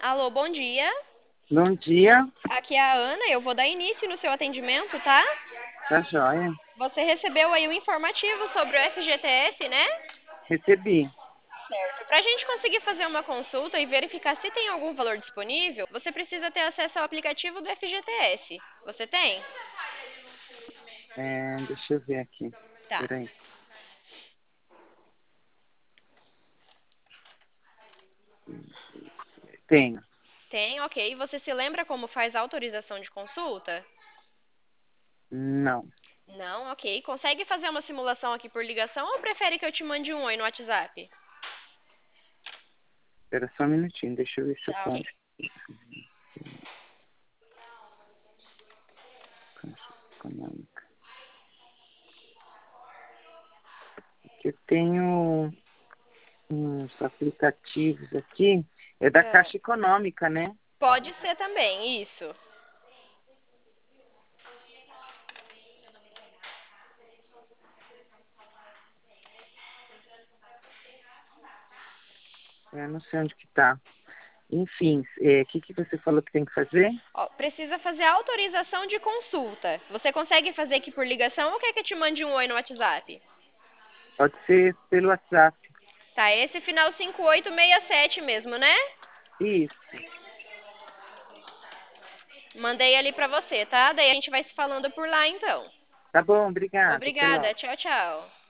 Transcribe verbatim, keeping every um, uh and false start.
Alô, bom dia. Bom dia, Aqui é a Ana, eu vou dar início no seu atendimento, tá? tá joia? Você recebeu aí o informativo sobre o F G T S, né? Recebi. Certo. Para a gente conseguir fazer uma consulta e verificar se tem algum valor disponível, você precisa ter acesso ao aplicativo do F G T S. Você tem? É, deixa eu ver aqui. Tá. Peraí. Tenho. Tem, ok. Você se lembra como faz a autorização de consulta? Não. Não, ok. Consegue fazer uma simulação aqui por ligação ou prefere que eu te mande um oi no WhatsApp? Espera só um minutinho, deixa eu ver se eu Tá, ok. posso. Caixa Econômica. Aqui eu tenho uns aplicativos aqui. É da É. Caixa Econômica, né? Pode ser também, isso. Eu não sei onde que tá. Enfim, o que, que você falou que tem que fazer? Ó, precisa fazer a autorização de consulta. Você consegue fazer aqui por ligação ou quer que eu te mande um oi no WhatsApp? Pode ser pelo WhatsApp. Tá, esse final cinco oito seis sete mesmo, né? Isso. Mandei ali pra você, tá? Daí a gente vai se falando por lá então. Tá bom, obrigada. Até logo. Obrigada, tchau, tchau.